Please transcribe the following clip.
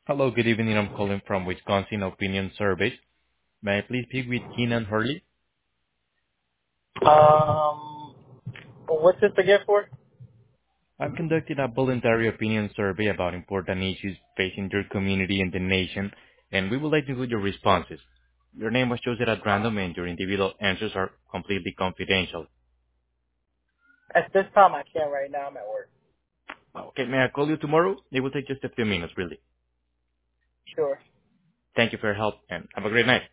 Hello, good evening. I'm calling from Wisconsin Opinion Surveys. May I please speak with Keenan Hurley? Um, what's this again for? I'm conducting a voluntary opinion survey about important issues facing your community and the nation, and we would like to include your responses. Your name was chosen at random, and your individual answers are completely confidential. At this time, I can't right now. I'm at work. Okay, may I call you tomorrow? It will take just a few minutes, really. Sure. Thank you for your help, and have a great night.